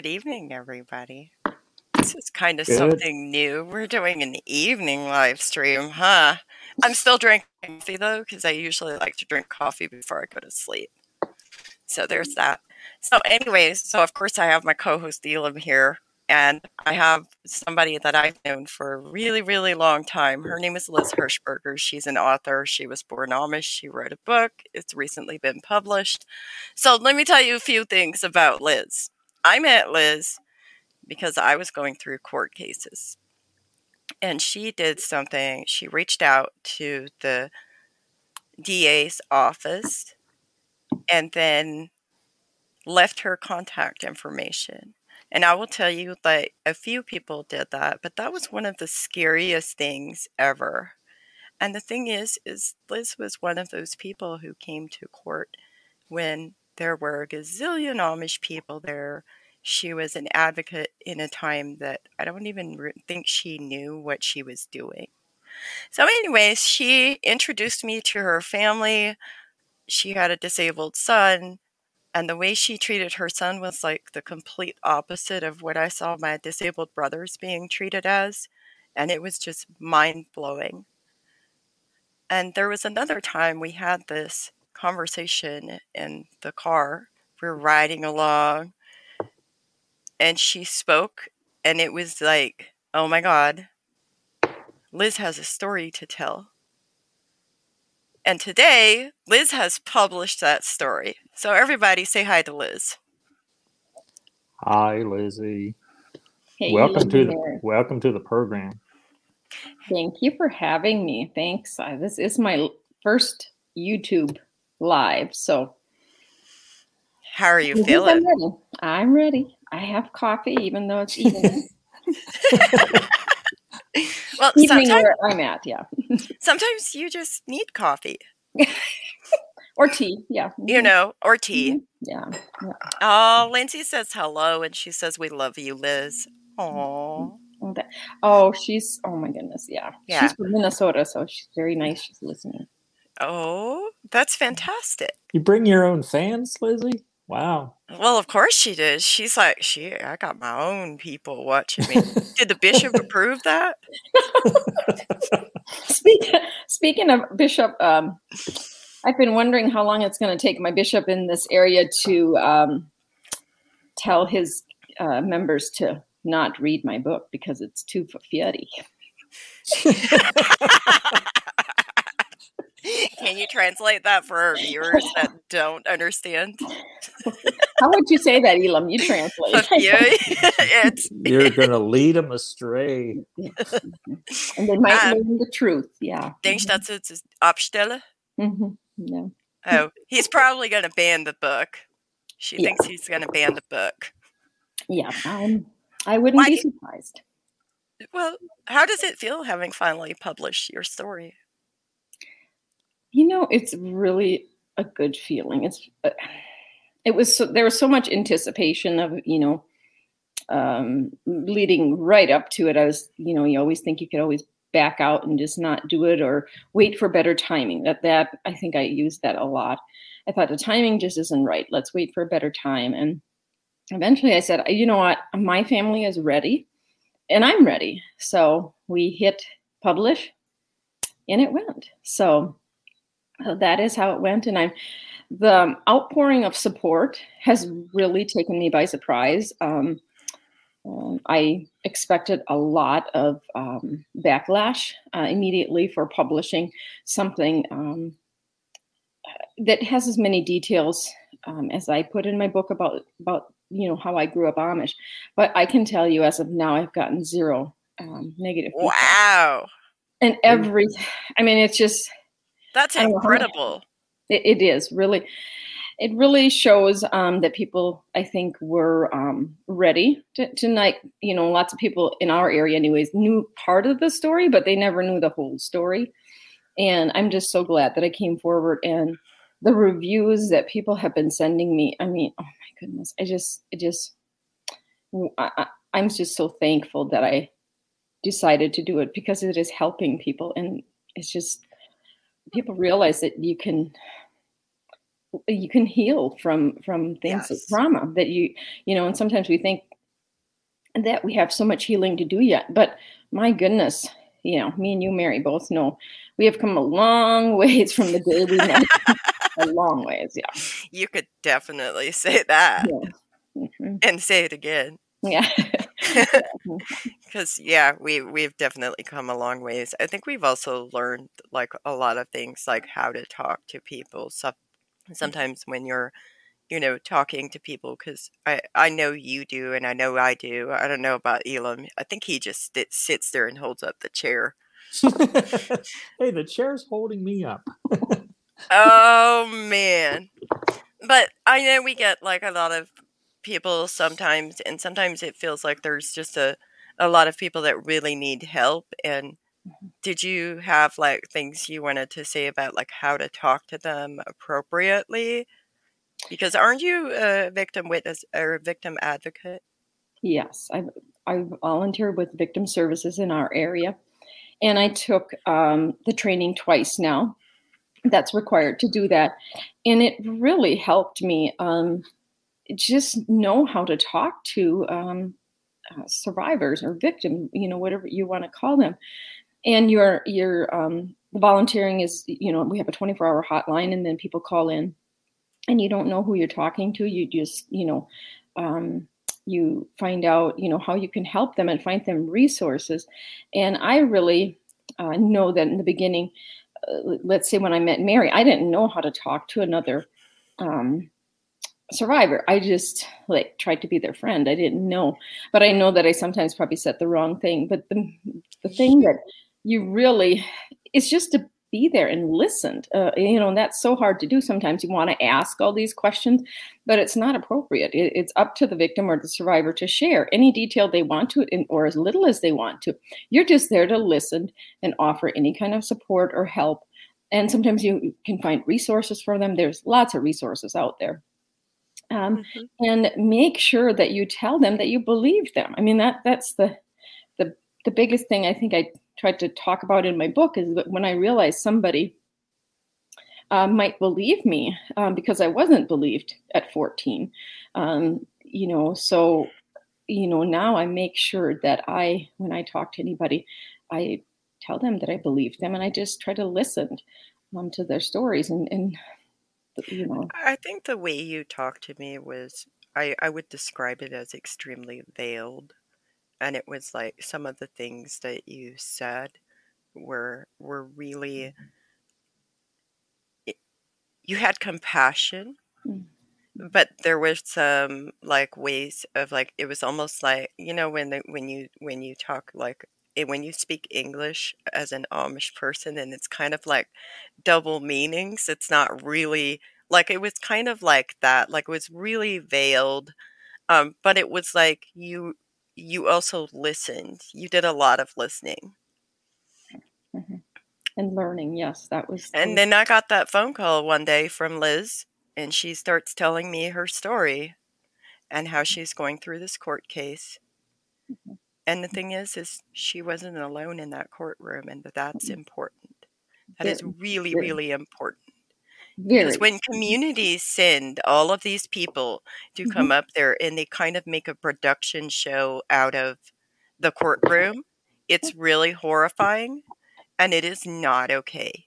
Good evening, everybody. This is kind of Good. something new. We're doing an evening live stream, huh? I'm still drinking coffee, though, because I usually like to drink coffee before I go to sleep. So there's that. So anyways, of course I have my co-host Elam here, and I have somebody that I've known for a really, really long time. Her name is Liz Hirschberger. She's an author. She was born Amish. She wrote a book. It's recently been published. So let me tell you a few things about Liz. I met Liz because I was going through court cases. And she did something. She reached out to the DA's office and then left her contact information. And I will tell you that a few people did that, but that was one of the scariest things ever. And the thing is Liz was one of those people who came to court when there were a gazillion Amish people there. She was an advocate in a time that I don't even think she knew what she was doing. So anyways, she introduced me to her family. She had a disabled son. And the way she treated her son was like the complete opposite of what I saw my disabled brothers being treated as. And it was just mind-blowing. And there was another time we had this conversation in the car. We were riding along, and she spoke, and it was like, oh my God, Liz has a story to tell. And today, Liz has published that story. So everybody say hi to Liz. Hi, Lizzie. Hey, welcome Elam. to the program. Thank you for having me. Thanks. This is my first YouTube live, so how are you I think feeling? I'm ready. I have coffee, even though it's evening. Well, evening where I'm at, yeah. Sometimes you just need coffee. Or tea, yeah. You know, or tea. Yeah. Oh, Lindsay says hello, and she says we love you, Liz. Aww. She's, oh my goodness, yeah. Yeah. She's from Minnesota, so she's very nice. She's listening. Oh, that's fantastic. You bring your own fans, Lizzie? Wow. Well, of course she did. She's like, I got my own people watching me. Did the bishop approve that? Speaking of bishop, I've been wondering how long it's going to take my bishop in this area to tell his members to not read my book because it's too fiery. Can you translate that for our viewers that don't understand? How would you say that, Elam? You translate. You're going to lead them astray. And they might learn the truth, yeah. Denkst du, das ist abstellen? No. Oh, he's probably going to ban the book. She thinks he's going to ban the book. Yeah, I wouldn't be surprised. Well, how does it feel having finally published your story? You know, it's really a good feeling. There was so much anticipation of, leading right up to it. I was, you always think you could always back out and just not do it or wait for better timing. That I think I used that a lot. I thought the timing just isn't right. Let's wait for a better time. And eventually I said, you know what? My family is ready and I'm ready. So we hit publish and it went. So that is how it went. And the outpouring of support has really taken me by surprise. I expected a lot of backlash immediately for publishing something that has as many details as I put in my book about how I grew up Amish. But I can tell you, as of now, I've gotten zero negative feedback. Wow! And it's just. That's incredible. It is really. It really shows that people, I think, were ready to lots of people in our area anyways knew part of the story, but they never knew the whole story. And I'm just so glad that I came forward, and the reviews that people have been sending me. I mean, oh my goodness. I'm just so thankful that I decided to do it because it is helping people. And it's just, people realize that you can heal from things of trauma that and sometimes we think and that we have so much healing to do yet. But my goodness, me and you, Mary, both know we have come a long ways from the day we met. A long ways, yeah. You could definitely say that and say it again. Yeah. Because we've definitely come a long ways. I think we've also learned like a lot of things, like how to talk to people. So sometimes when you're talking to people, because I know you do and I know I do. I don't know about Elam. I think he just sits there and holds up the chair. Hey, the chair's holding me up. Oh man. But I know we get like a lot of people sometimes, and sometimes it feels like there's just a lot of people that really need help. And did you have like things you wanted to say about like how to talk to them appropriately? Because aren't you a victim witness or a victim advocate? Yes, I volunteer with victim services in our area, and I took the training twice now. That's required to do that, and it really helped me just know how to talk to survivors or victims, whatever you want to call them. And your the volunteering is, we have a 24-hour hotline, and then people call in, and you don't know who you're talking to. You just, you find out, how you can help them and find them resources. And I really know that in the beginning, let's say when I met Mary, I didn't know how to talk to another survivor. I just tried to be their friend. I didn't know, but I know that I sometimes probably said the wrong thing. But the thing that you really, it's just to be there and listen. And that's so hard to do. Sometimes you want to ask all these questions, but it's not appropriate. It's up to the victim or the survivor to share any detail they want to, or as little as they want to. You're just there to listen and offer any kind of support or help. And sometimes you can find resources for them. There's lots of resources out there. And make sure that you tell them that you believe them. I mean, that's the biggest thing I think I tried to talk about in my book, is that when I realized somebody might believe me because I wasn't believed at 14, so, now I make sure that when I talk to anybody, I tell them that I believe them, and I just try to listen to their stories and I think the way you talked to me was, I would describe it as extremely veiled. And it was like some of the things that you said were really, you had compassion, but there were some like ways of like, it was almost like, when you talk like, when you speak English as an Amish person, and it's kind of like double meanings. It's not really like, it was kind of like that, like it was really veiled. But it was like you also listened. You did a lot of listening. And learning, yes, that was. And then I got that phone call one day from Liz, and she starts telling me her story and how she's going through this court case. And the thing is she wasn't alone in that courtroom, and that's important. That is really, really important. Because when communities send all of these people to come up there and they kind of make a production show out of the courtroom, it's really horrifying, and it is not okay.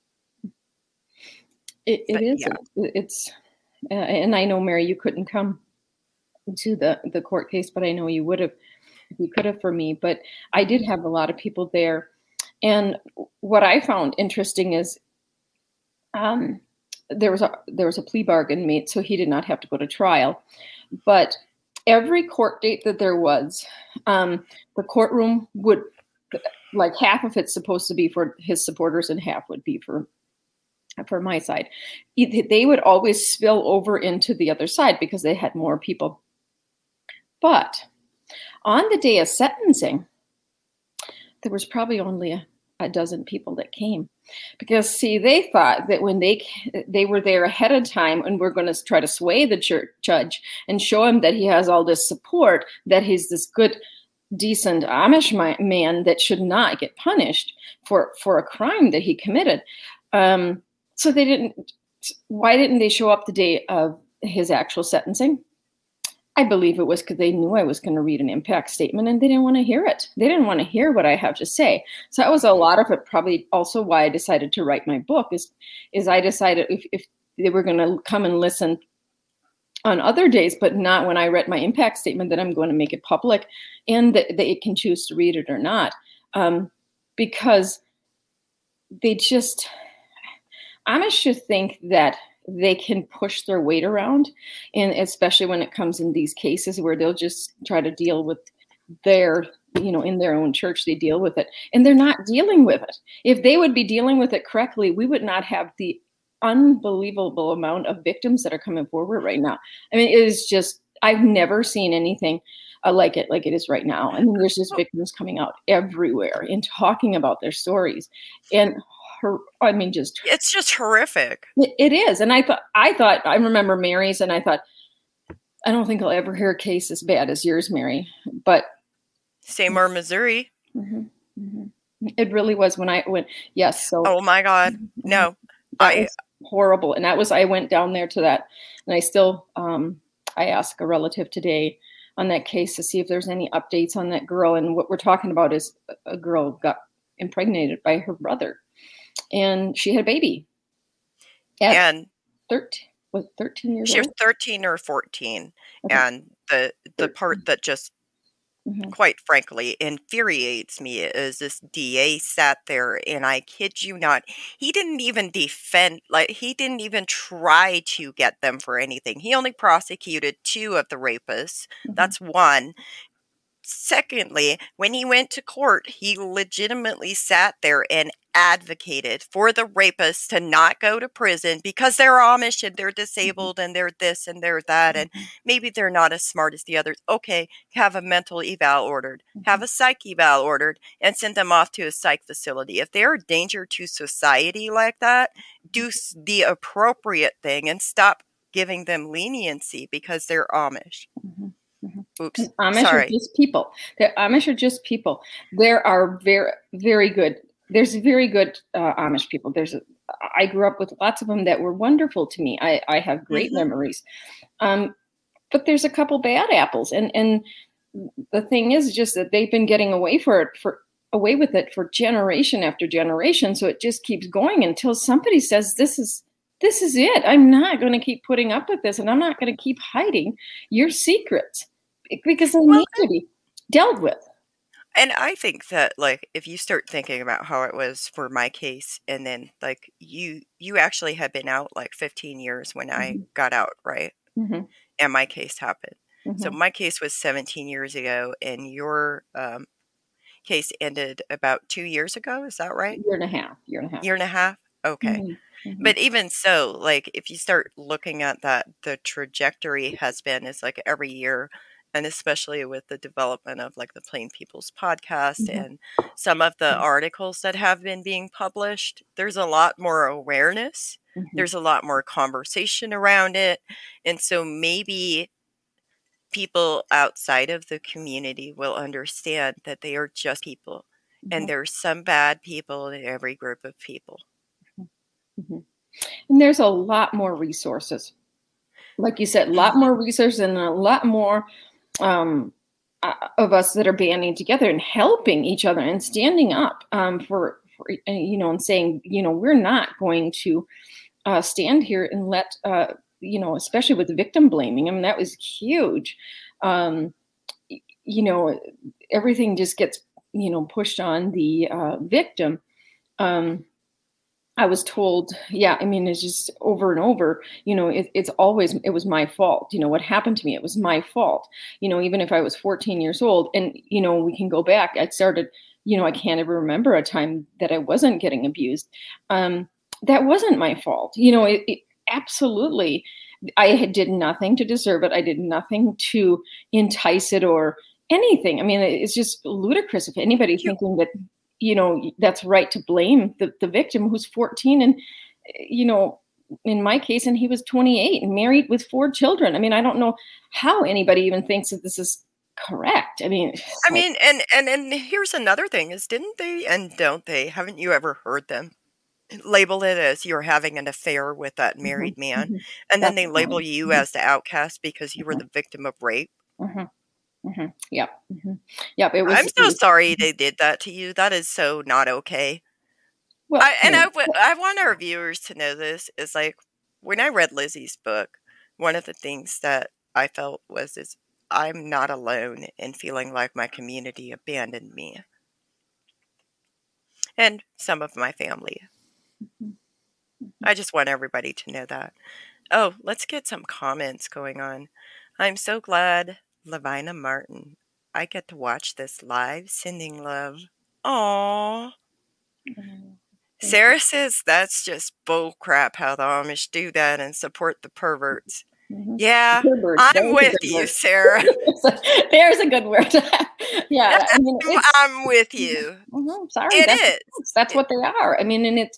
It is. Yeah. It's, and I know, Mary, you couldn't come to the court case, but I know you would have if you could have for me. But I did have a lot of people there, and what I found interesting is, there was a plea bargain made, so he did not have to go to trial. But every court date that there was, the courtroom would, like, half of it's supposed to be for his supporters and half would be for my side. They would always spill over into the other side because they had more people. But on the day of sentencing, there was probably only a dozen people that came, because see, they thought that when they were there ahead of time and we're going to try to sway the judge and show him that he has all this support, that he's this good, decent Amish man that should not get punished for a crime that he committed. So why didn't they show up the day of his actual sentencing? I believe it was because they knew I was going to read an impact statement and they didn't want to hear it. They didn't want to hear what I have to say. So that was a lot of it, probably also why I decided to write my book is I decided if they were going to come and listen on other days, but not when I read my impact statement, that I'm going to make it public and that they can choose to read it or not. Because Amish should think that they can push their weight around, and especially when it comes in these cases where they'll just try to deal with in their own church, they deal with it, and they're not dealing with it. If they would be dealing with it correctly, we would not have the unbelievable amount of victims that are coming forward right now. I mean, it is just, I've never seen anything like it is right now. I mean, there's just victims coming out everywhere and talking about their stories, and it's just horrific. It is. And I remember Mary's, and I thought, I don't think I'll ever hear a case as bad as yours, Mary. But Seymour, Missouri. It really was when I went. Yes. So. Oh my God. No. That was horrible. And I went down there to that, and I still, I asked a relative today on that case to see if there's any updates on that girl. And what we're talking about is a girl got impregnated by her brother, and she had a baby. And 13 years old? She was 13 or 14. Okay. And the part that just quite frankly infuriates me is this DA sat there, and I kid you not, he didn't even defend, he didn't even try to get them for anything. He only prosecuted 2 of the rapists. That's 1. Secondly, when he went to court, he legitimately sat there and advocated for the rapists to not go to prison because they're Amish and they're disabled and they're this and they're that, and maybe they're not as smart as the others. Okay, have a mental eval ordered, have a psych eval ordered, and send them off to a psych facility. If they're a danger to society like that, do the appropriate thing and stop giving them leniency because they're Amish. Oops. Amish are just people. Amish are just people. There are very, very good. There's very good Amish people. I grew up with lots of them that were wonderful to me. I have great memories. But there's a couple bad apples, and the thing is just that they've been getting away with it for generation after generation. So it just keeps going until somebody says, this is it. I'm not going to keep putting up with this, and I'm not going to keep hiding your secrets because they need to be dealt with. And I think that, if you start thinking about how it was for my case, and then, you actually had been out, 15 years when I got out, right? And my case happened. So my case was 17 years ago, and your case ended about 2 years ago. Is that right? Year and a half. Okay. But even so, if you start looking at that, the trajectory has been is every year. And especially with the development of the Plain People's podcast and some of the articles that have been being published, there's a lot more awareness. There's a lot more conversation around it. And so maybe people outside of the community will understand that they are just people. And there's some bad people in every group of people. And there's a lot more resources. Like you said, a lot more resources and a lot more of us that are banding together and helping each other and standing up for and saying, we're not going to stand here and let, especially with victim blaming. I mean, that was huge. Everything just gets, pushed on the victim. I was told, it's just over and over, it was my fault. What happened to me, it was my fault. Even if I was 14 years old and, we can go back, I started, I can't ever remember a time that I wasn't getting abused. That wasn't my fault. It absolutely, I did nothing to deserve it. I did nothing to entice it or anything. I mean, it's just ludicrous if anybody thinking that, that's right to blame the victim who's 14 and, in my case, and he was 28 and married with 4 children. I mean, I don't know how anybody even thinks that this is correct. I mean, and here's another thing is, didn't they and don't they, haven't you ever heard them label it as you're having an affair with that married man, Mm-hmm. and then That's they label fine. you as the outcast because you were the victim of rape. Yep. Yep. It I'm was. so sorry they did that to you. That is so not okay. Well, I want our viewers to know this is like when I read Lizzie's book, one of the things that I felt is I'm not alone in feeling like my community abandoned me and some of my family. I just want everybody to know that. Oh, let's get some comments going on. I'm so glad, Lavina Martin. I get to watch this live, sending love. Aww. Sarah says that's just bull crap how the Amish do that and support the perverts. Yeah, I'm with you, Sarah. There's a good word. Yeah, I mean, I'm with you. Sorry, that's what they are. I mean, and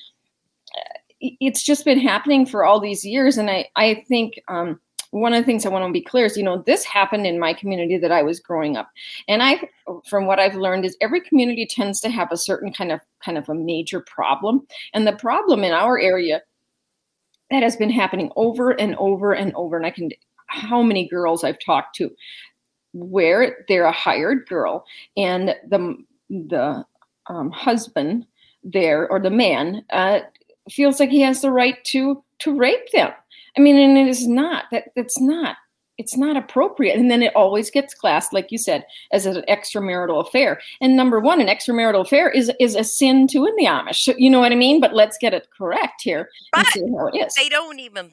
it's just been happening for all these years, and I think one of the things I want to be clear is, this happened in my community that I was growing up. And from what I've learned is every community tends to have a certain kind of a major problem. And the problem in our area that has been happening over and over and over. And how many girls I've talked to where they're a hired girl and the husband there, or the man, feels like he has the right to rape them. I mean, and it is not it's not appropriate. And then it always gets classed, like you said, as an extramarital affair. And number one, an extramarital affair is a sin too in the Amish. You know what I mean? But let's get it correct here and see how it is. They don't even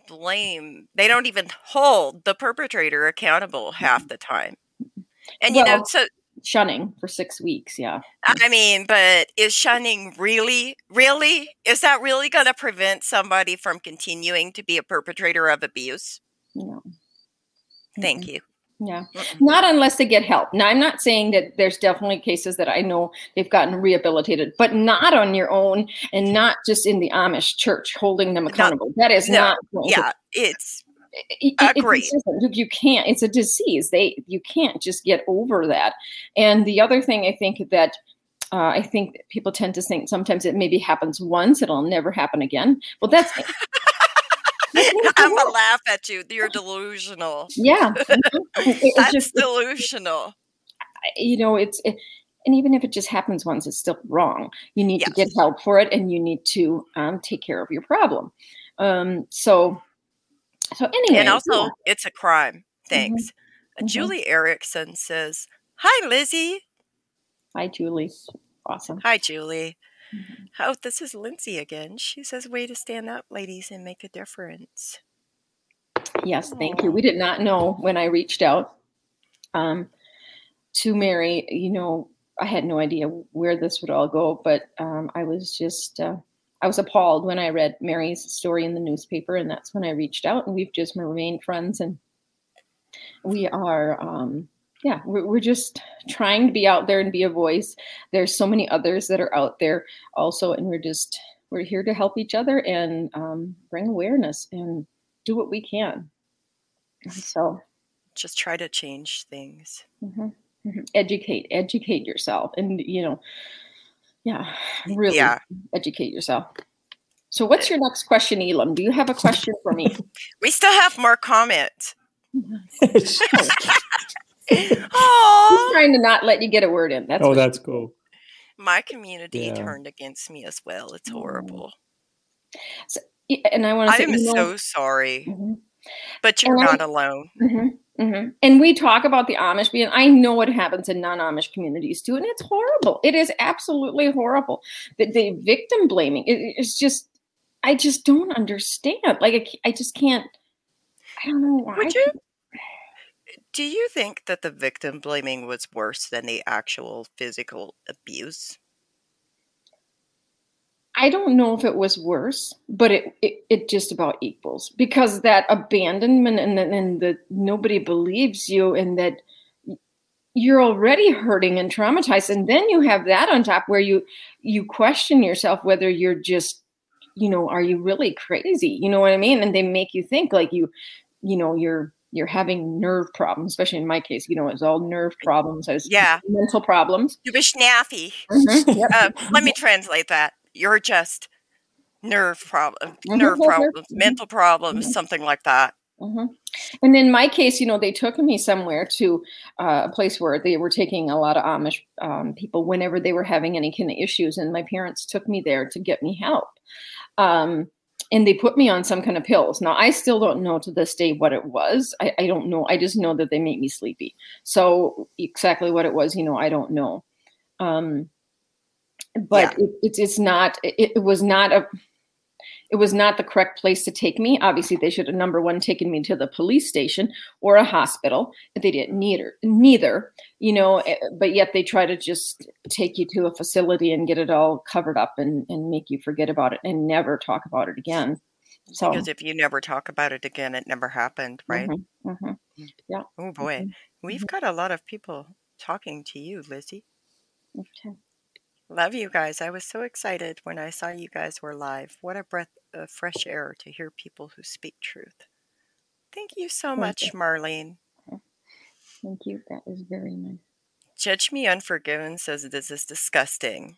hold the perpetrator accountable half the time. And so shunning for 6 weeks, yeah. I mean, but is shunning really, is that really going to prevent somebody from continuing to be a perpetrator of abuse? No. Thank you. Yeah. Not unless they get help. Now, I'm not saying that there's definitely cases that I know they've gotten rehabilitated, but not on your own and not just in the Amish church holding them accountable. That is not going to... It's... Agreed. You can't. It's a disease. You can't just get over that. And the other thing I think that people tend to think sometimes it maybe happens once, it'll never happen again. Well, that's... I'm gonna laugh at you. You're delusional. Yeah, that's just delusional. And even if it just happens once, it's still wrong. You need to get help for it, and you need to take care of your problem. So anyway, and also it's a crime. Thanks. Mm-hmm. Julie Erickson says, "Hi, Lizzie." Hi, Julie. Awesome. Hi, Julie. Mm-hmm. Oh, this is Lindsay again. She says, "Way to stand up, ladies, and make a difference." Yes, thank you. We did not know when I reached out to Mary. I had no idea where this would all go, but I was just I was appalled when I read Mary's story in the newspaper, and that's when I reached out. And we've just remained friends, and we are. We're just trying to be out there and be a voice. There's so many others that are out there also, and we're here to help each other and bring awareness and do what we can. So just try to change things. Mm-hmm. Mm-hmm. Educate yourself, and really educate yourself. So what's your next question, Elam? Do you have a question for me? We still have more comments. I'm trying to not let you get a word in. That's cool. My community turned against me as well. It's horrible. So, and I want to say, I'm so sorry, mm-hmm. but you're not alone. Mm-hmm, mm-hmm. And we talk about the Amish being, I know what happens in non-Amish communities too, and it's horrible. It is absolutely horrible. The victim blaming, it's just, I just don't understand. Like, I just can't, I don't know why. Do you think that the victim blaming was worse than the actual physical abuse? I don't know if it was worse, but it just about equals, because that abandonment and the nobody believes you, and that you're already hurting and traumatized. And then you have that on top where you question yourself whether you're just, are you really crazy? You know what I mean? And they make you think like you're having nerve problems, especially in my case, it's all nerve problems. Mental problems. Du bist nervig. Mm-hmm. Yep. Let me translate that. You're just nerve problems, mental problems, something like that. And in my case, they took me somewhere to a place where they were taking a lot of Amish people whenever they were having any kind of issues. And my parents took me there to get me help. And they put me on some kind of pills. Now, I still don't know to this day what it was. I don't know. I just know that they make me sleepy. So exactly what it was, I don't know. But it was not the correct place to take me. Obviously, they should have, number one, taken me to the police station or a hospital. But they didn't neither, but yet they try to just take you to a facility and get it all covered up and make you forget about it and never talk about it again. So, because if you never talk about it again, it never happened, right? Yeah. Oh, boy. We've got a lot of people talking to you, Lizzie. Okay. Love you guys. I was so excited when I saw you guys were live. What a breath of fresh air to hear people who speak truth. Thank you so much, Marlene. Thank you. That is very nice. Judge Me Unforgiven says this is disgusting.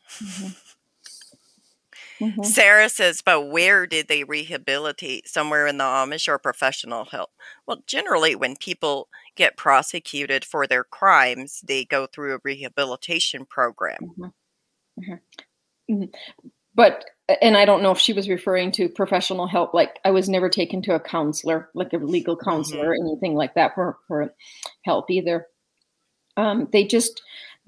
Sarah says, but where did they rehabilitate? Somewhere in the Amish or professional help? Well, generally when people get prosecuted for their crimes, they go through a rehabilitation program. But, and I don't know if she was referring to professional help. Like I was never taken to a counselor, like a legal counselor or anything like that for help either. They just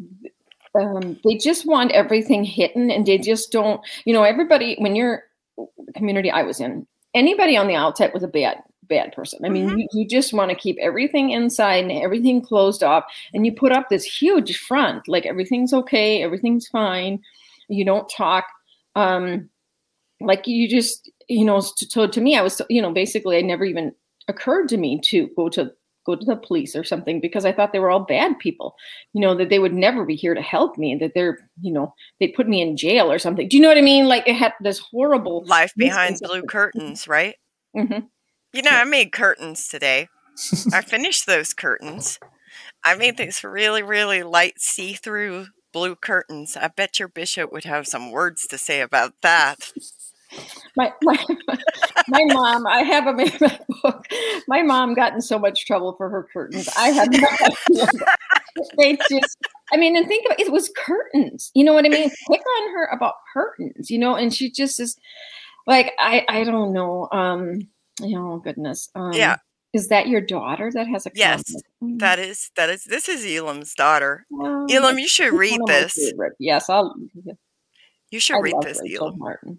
want everything hidden, and they just don't, everybody, when you're the community I was in, anybody on the outside was a bad person. I mean, you just want to keep everything inside and everything closed off, and you put up this huge front, like everything's okay, everything's fine. You don't talk. Like you just, so to me, I was, basically, it never even occurred to me to go to the police or something, because I thought they were all bad people, that they would never be here to help me, that they're, they put me in jail or something. Do you know what I mean? Like it had this horrible life behind blue curtains, right? I made curtains today. I finished those curtains. I made these really, really light see-through blue curtains. I bet your bishop would have some words to say about that. My mom, I have them in my book. My mom got in so much trouble for her curtains. I have no idea. They just, and think about it, it was curtains. You know what I mean? Pick on her about curtains, and she just is like, I don't know. Goodness. Yeah. Is that your daughter that has a comment? Yes, that is. This is Elam's daughter. Elam, you should read this. Yes, you should read this, Rachel Elam. Martin.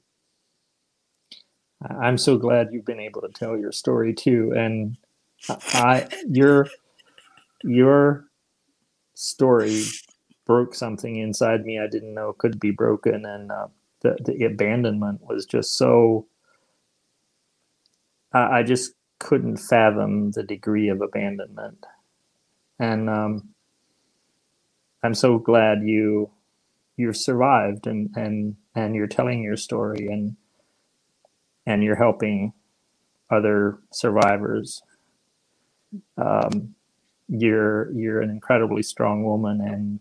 I'm so glad you've been able to tell your story too, and your story broke something inside me I didn't know could be broken, and the abandonment was just so. I just couldn't fathom the degree of abandonment, and I'm so glad you survived, and you're telling your story, and you're helping other survivors. You're an incredibly strong woman, and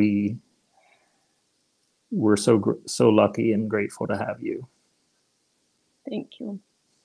we're so lucky and grateful to have you. Thank you.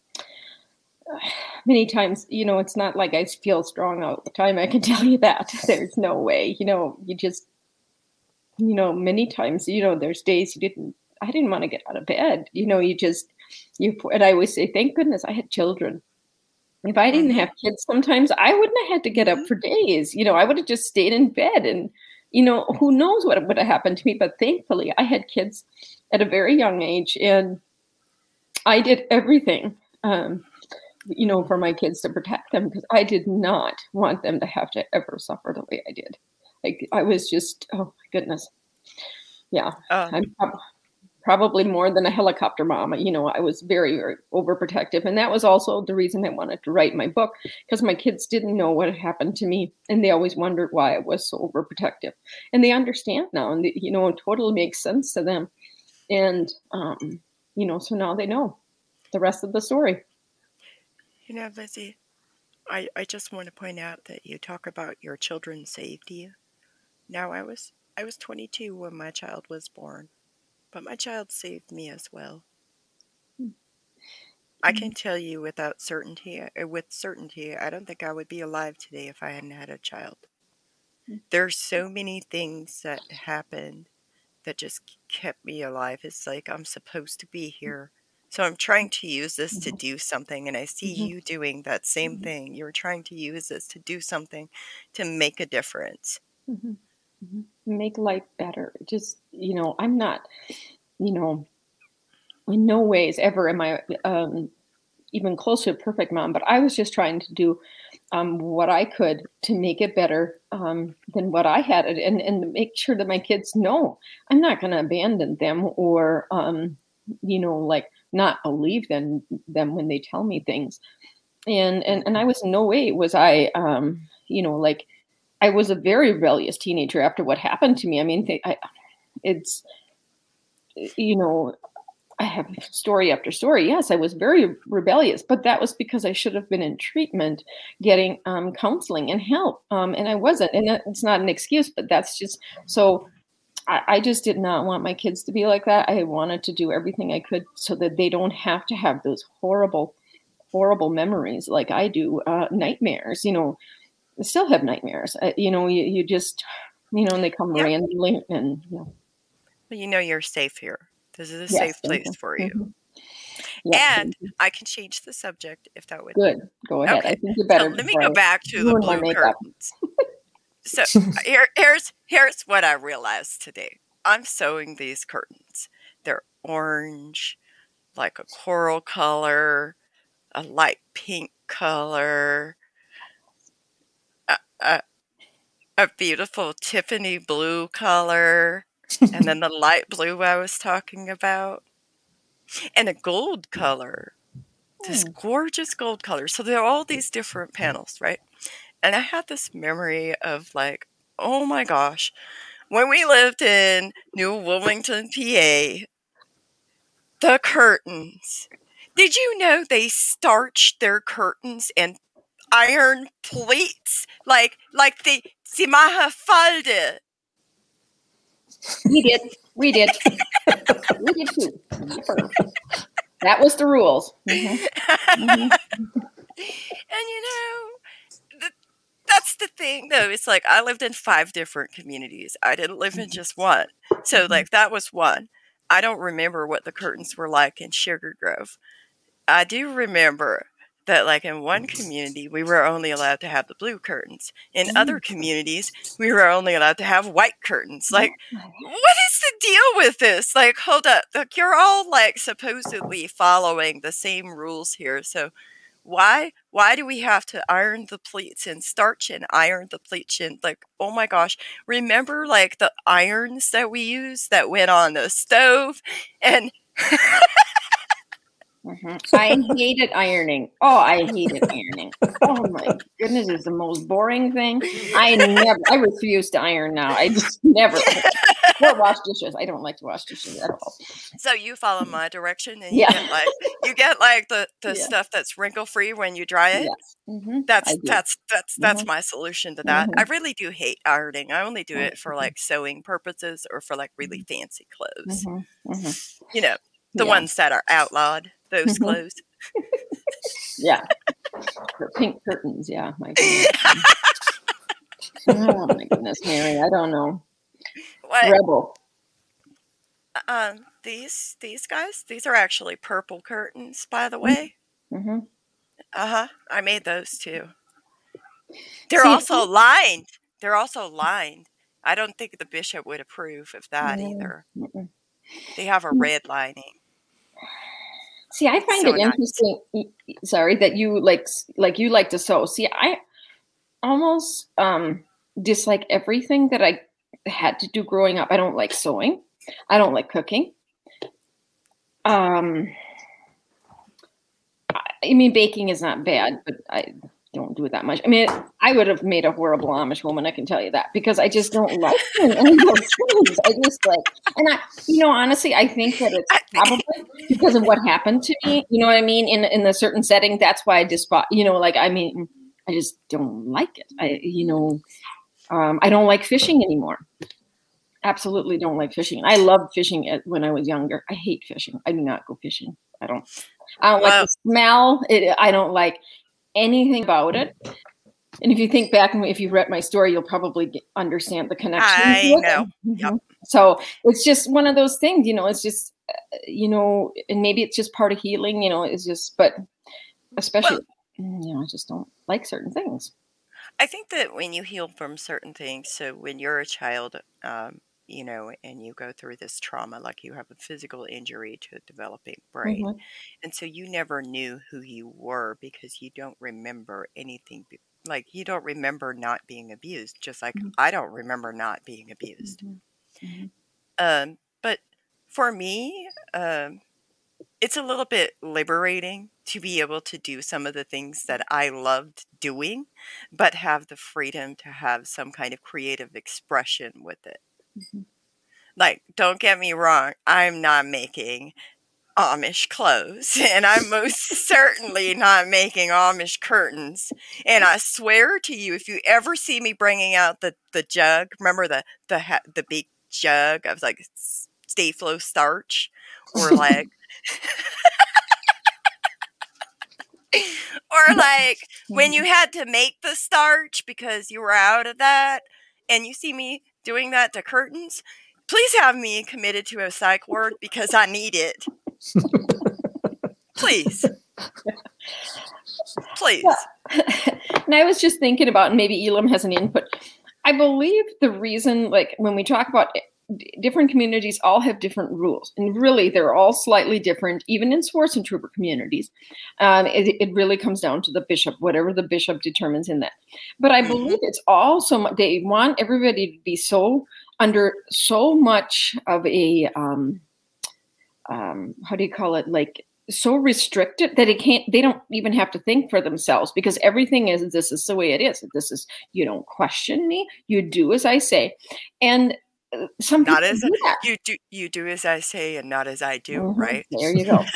Many times, it's not like I feel strong all the time. I can tell you that. There's no way. You just, many times, there's days I didn't want to get out of bed. And I always say, thank goodness I had children. If I didn't have kids, sometimes I wouldn't have had to get up for days. I would have just stayed in bed, and, who knows what would have happened to me. But thankfully I had kids at a very young age, and I did everything, for my kids to protect them, because I did not want them to have to ever suffer the way I did. Like I was just, oh my goodness. Yeah. I'm probably more than a helicopter mom. I was very, very overprotective. And that was also the reason I wanted to write my book, because my kids didn't know what had happened to me. And they always wondered why I was so overprotective. And they understand now, and it totally makes sense to them. And, so now they know the rest of the story. Lizzie, I just want to point out that you talk about your children saved you. Now, I was 22 when my child was born, but my child saved me as well. I can tell you with certainty, I don't think I would be alive today if I hadn't had a child. There's so many things that happened that just kept me alive. It's like I'm supposed to be here. So I'm trying to use this to do something, and I see you doing that same thing. You're trying to use this to do something to make a difference. Make life better. Just, I'm not, in no ways ever am I even close to a perfect mom, but I was just trying to do what I could to make it better than what I had, and make sure that my kids know I'm not going to abandon them or, like not believe them when they tell me things. And I was in no way was I, like I was a very rebellious teenager after what happened to me. I mean, I have story after story. Yes, I was very rebellious, but that was because I should have been in treatment, getting counseling and help. And I wasn't. And it's not an excuse, but that's just so I just did not want my kids to be like that. I wanted to do everything I could so that they don't have to have those horrible, horrible memories like I do, nightmares, I still have nightmares. You just, and they come randomly and, Well, you're safe here. This is a safe place for you. And I can change the subject if that would. Good. Go ahead. Okay. I think you better. So let me go back to the blue curtains. So here's what I realized today. I'm sewing these curtains. They're orange, like a coral color, a light pink color, a beautiful Tiffany blue color, and then the light blue I was talking about, and a gold color, this gorgeous gold color. So there are all these different panels, right? And I had this memory of like, oh my gosh, when we lived in New Wilmington, PA, the curtains. Did you know they starched their curtains and iron pleats? Like sie machen Falde. We did. We did too. That was the rules. And that's the thing, though. It's like I lived in 5 different communities. I didn't live in just one. So, like, that was one. I don't remember what the curtains were like in Sugar Grove. I do remember that, like, in one community, we were only allowed to have the blue curtains. In other communities, we were only allowed to have white curtains. Like, what is the deal with this? Like, hold up. Like, you're all, like, supposedly following the same rules here. So why do we have to iron the pleats and starch and iron the pleats and, like, oh my gosh, remember, like, the irons that we used that went on the stove? And I hated ironing. Oh, I hated ironing. Oh my goodness, it's the most boring thing. I refuse to iron now. I just never or wash dishes. I don't like to wash dishes at all. So you follow my direction and you get like the stuff that's wrinkle free when you dry it. Yes. That's my solution to that. I really do hate ironing. I only do it for like sewing purposes or for like really fancy clothes. The ones that are outlawed. Those clothes. Yeah. The pink curtains. Yeah. My goodness. Oh my goodness, Mary. I don't know. What? Rebel. These guys, these are actually purple curtains, by the way. I made those too. They're also lined. I don't think the bishop would approve of that either. They have a red lining. See, I find it interesting. Sorry, that you like to sew. See, I almost dislike everything that I had to do growing up. I don't like sewing. I don't like cooking. I mean, baking is not bad, but I don't do it that much. I mean, I would have made a horrible Amish woman, I can tell you that, because I just don't like any of those things. I just like, and honestly, I think that it's probably because of what happened to me. You know what I mean? In a certain setting, that's why I just bought. I just don't like it. I don't like fishing anymore. absolutely don't like fishing. I loved fishing when I was younger. I hate fishing. I do not go fishing. I don't like the smell. I don't like anything about it. And if you think back, and if you've read my story, you'll probably understand the connection. I know. Yep. So it's just one of those things, it's just, and maybe it's just part of healing, it's just, but especially, I just don't like certain things. I think that when you heal from certain things, so when you're a child, and you go through this trauma, like you have a physical injury to a developing brain, and so you never knew who you were because you don't remember anything. Like you don't remember not being abused, just like I don't remember not being abused. But for me, it's a little bit liberating to be able to do some of the things that I loved doing, but have the freedom to have some kind of creative expression with it. Like, don't get me wrong, I'm not making Amish clothes, and I'm most certainly not making Amish curtains. And I swear to you, if you ever see me bringing out the jug, remember the big jug of like Stay-Flow starch, or like or like when you had to make the starch because you were out of that, and you see me doing that to curtains, please have me committed to a psych ward because I need it. Please. And I was just thinking about, and maybe Elam has an input. I believe the reason, like when we talk about different communities, all have different rules, and really they're all slightly different, even in Schwarzentrooper communities. It really comes down to the bishop, whatever the bishop determines in that. But I believe it's also, they want everybody to be under so much of a, how do you call it? Like so restricted that they don't even have to think for themselves, because everything this is the way it is. This is, you don't question me, you do as I say. And some people do that. You do as I say and not as I do, right? There you go.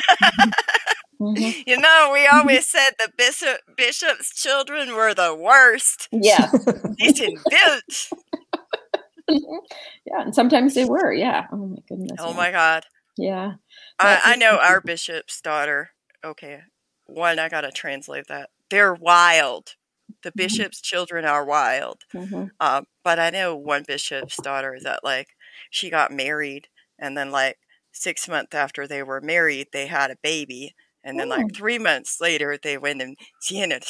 We always said the bishop's children were the worst. Yeah. Decent built. Yeah, and sometimes they were. Yeah. Oh my goodness. Oh my God. Yeah. I know our bishop's daughter. Okay, I gotta translate that. They're wild. The bishop's children are wild. But I know one bishop's daughter that like she got married, and then like 6 months after they were married, they had a baby, and then like 3 months later they went and tiene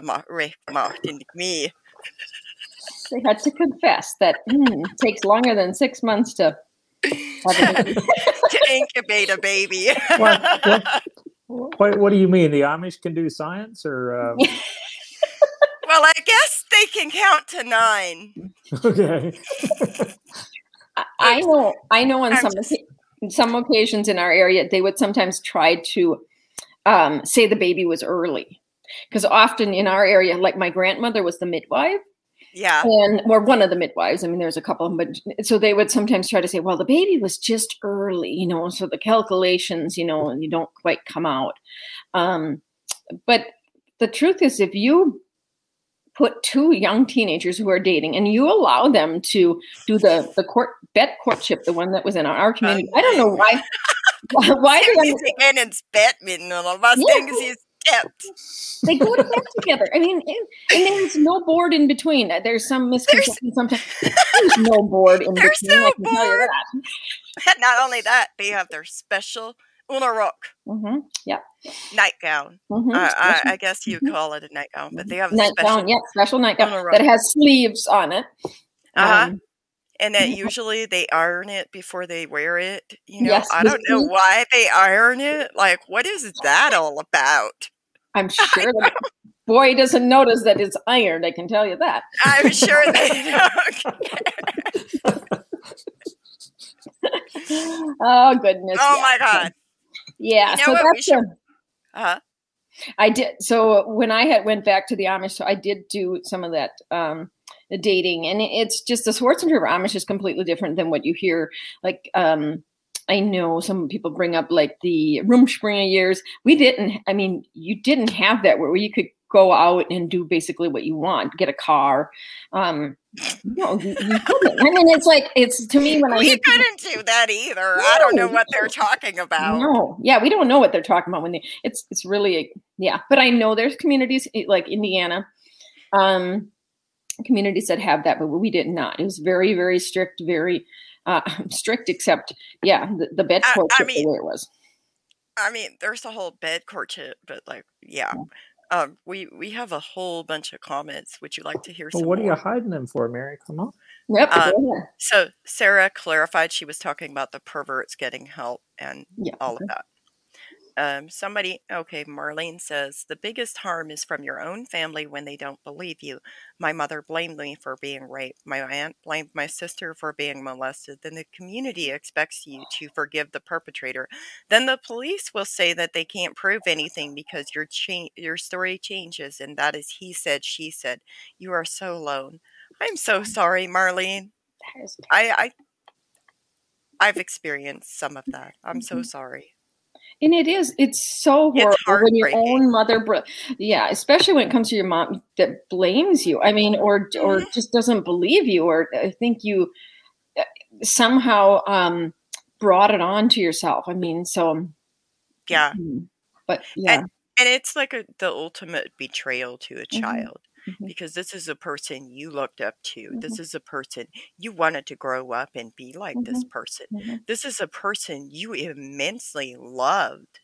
me. They had to confess that it takes longer than 6 months to incubate a baby. What do you mean? The Amish can do science, or? Well, I guess they can count to 9. Okay. I know. On some occasions in our area, they would sometimes try to say the baby was early, because often in our area, like my grandmother was the midwife. Yeah. Or one of the midwives. I mean, there's a couple of them, but so they would sometimes try to say, well, the baby was just early, so the calculations, you don't quite come out. But the truth is, if you put 2 young teenagers who are dating and you allow them to do the courtship, the one that was in our community, I don't know why. Why do they go to bed together? I mean, and there's no board in between. There's some misconception sometimes. There's no board in between. No I can tell you that. Not only that, they have their special unarok. Yeah. Nightgown. I guess you call it a nightgown, but they have a special nightgown that has sleeves on it. And that usually they iron it before they wear it. Yes, I don't know why they iron it. Like, what is that all about? I'm sure the boy doesn't notice that it's ironed. I can tell you that. I'm sure they don't. Oh, goodness. Oh, my God. Yeah. You know so that's I did. So when I went back to the Amish, so I did do some of that the dating, and it's just the Schwarzenegger Amish is completely different than what you hear. Like I know some people bring up like the Rumspringa years. You didn't have that where you could go out and do basically what you want, get a car. No, you couldn't. I mean, it's to me when I We hear people, couldn't do that either. I don't know No. what they're talking about. no, yeah, we don't know what they're talking about when it's really, yeah. But I know there's communities like Indiana, communities that have that, but we did not. It was very, very strict, very strict, except, yeah, the bed courtship the way it was. I mean, there's a whole bed courtship, but like, yeah. We have a whole bunch of comments. Would you like to hear Well, some what are more? you hiding them for, Mary? Come on. Yep. Go ahead. So Sarah clarified she was talking about the perverts getting help and Yeah. all of that. Marlene says, the biggest harm is from your own family when they don't believe you. My mother blamed me for being raped. My aunt blamed my sister for being molested. Then the community expects you to forgive the perpetrator. Then the police will say that they can't prove anything because your story changes, and that is he said, she said. You are so alone. I'm so sorry, Marlene. I've experienced some of that. I'm so sorry. And it's so horrible when your own mother, yeah, especially when it comes to your mom that blames you. I mean, or just doesn't believe you, or I think you somehow brought it on to yourself. I mean, so yeah, but yeah, and it's like the ultimate betrayal to a child. Because this is a person you looked up to. This is a person you wanted to grow up and be like this person. This is a person you immensely loved.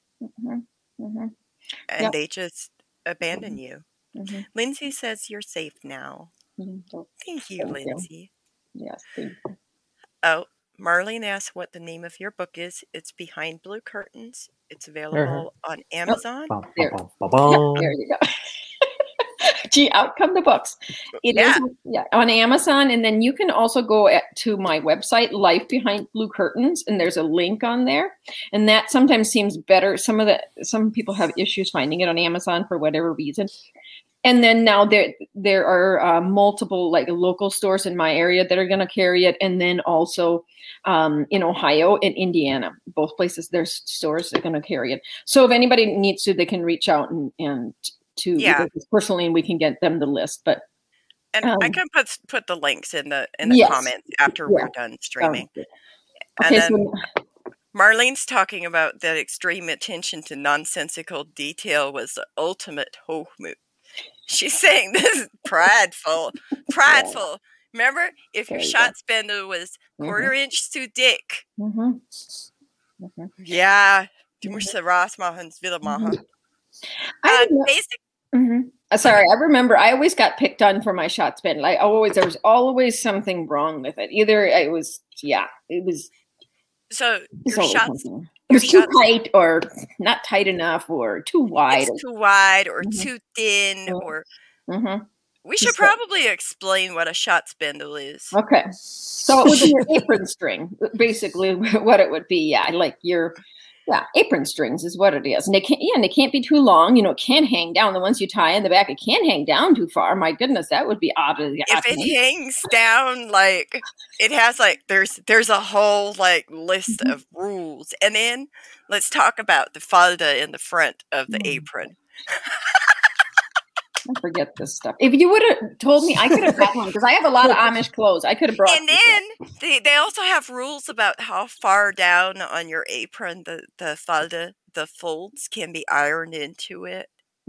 And they just abandon you. Lindsay says you're safe now. Thank you, Lindsay. Yes, thank you. Oh, Marlene asked what the name of your book is. It's Behind Blue Curtains. It's available on Amazon. There you go. Gee, out come the books. It is on Amazon, and then you can also go to my website, Life Behind Blue Curtains, and there's a link on there. And that sometimes seems better. Some people have issues finding it on Amazon for whatever reason. And then now there are multiple like local stores in my area that are going to carry it, and then also in Ohio and Indiana, both places there's stores that are going to carry it. So if anybody needs to, they can reach out and to personally, and we can get them the list. But I can put the links in the comments after we're done streaming. Okay, and then Marlene's talking about that extreme attention to nonsensical detail was the ultimate hochmut. She's saying this is prideful. Remember, if your shot spindle was quarter inch too thick. Yeah, du musst raus machen, wieder machen. Sorry, I remember I always got picked on for my shot spin. There was always something wrong with it. Either it was so your shots. It was too tight or not tight enough or too wide. It's too wide or too thin or. We should probably explain what a shot spindle is. Okay, so it would be your apron string, basically what it would be. Yeah, like your. Yeah, apron strings is what it is. And they can't be too long. It can't hang down. The ones you tie in the back, it can't hang down too far. My goodness, that would be odd. If it hangs down, like it has there's a whole list of rules. And then let's talk about the falda in the front of the apron. I forget this stuff. If you would have told me, I could have brought one because I have a lot of Amish clothes. I could have brought. And then they also have rules about how far down on your apron the falda, the folds can be ironed into it.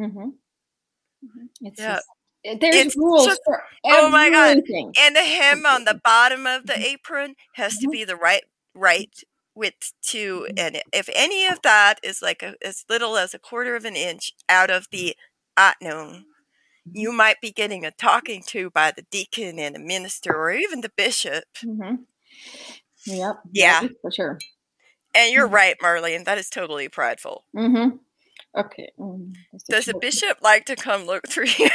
There's rules for everything. Oh my god! And the hem on the bottom of the apron has to be the right width too. And if any of that is as little as a quarter of an inch out of the atnung, you might be getting a talking to by the deacon and the minister or even the bishop. Yep. Yeah. For sure. And you're right, Marlene. That is totally prideful. Okay. Does a bishop like to come look through your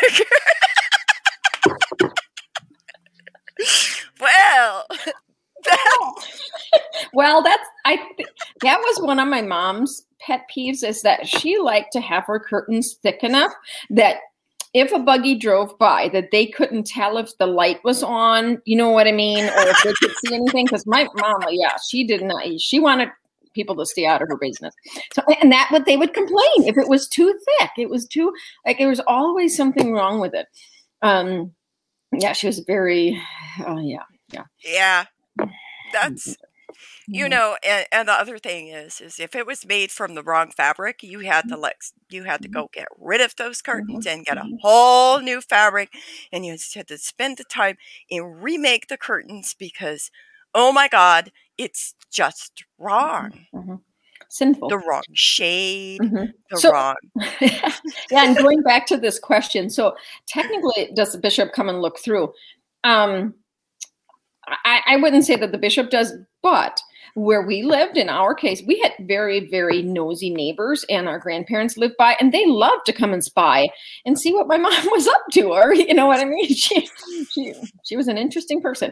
Well, that was one of my mom's pet peeves, is that she liked to have her curtains thick enough that if a buggy drove by, that they couldn't tell if the light was on, you know what I mean? Or if they could see anything. Because my mama, she did not, she wanted people to stay out of her business. So, and that what they would complain if it was too thick. It was too, there was always something wrong with it. Yeah, she was very, oh yeah. Yeah, that's you Mhm. know, and the other thing is if it was made from the wrong fabric, you had to go get rid of those curtains Mhm. and get a Mhm. whole new fabric, and you just had to spend the time and remake the curtains because, oh my God, it's just wrong. Mhm. Sinful. The wrong shade, Mhm. the So, wrong. yeah, and going back to this question, so technically, does the bishop come and look through? Um, I wouldn't say that the bishop does, but where we lived, in our case, we had very, very nosy neighbors, and our grandparents lived by, and they loved to come and spy and see what my mom was up to, or you know what I mean. She was an interesting person.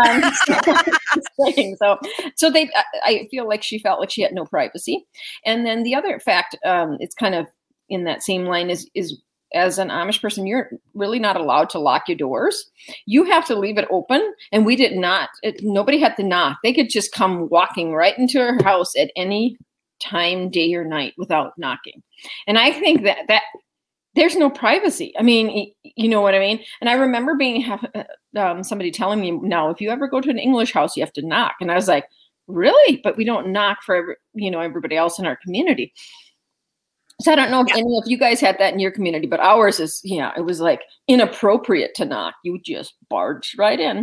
So they, I feel like she felt like she had no privacy. And then the other fact, it's kind of in that same line, is as an Amish person, you're really not allowed to lock your doors. You have to leave it open. And we did not, nobody had to knock. They could just come walking right into our house at any time, day or night, without knocking. And I think that there's no privacy. I mean, you know what I mean? And I remember somebody telling me, now, if you ever go to an English house, you have to knock. And I was like, really? But we don't knock for everybody else in our community. So I don't know if Yeah, any of you guys had that in your community, but ours is, it was like inappropriate to knock. You just barge right in.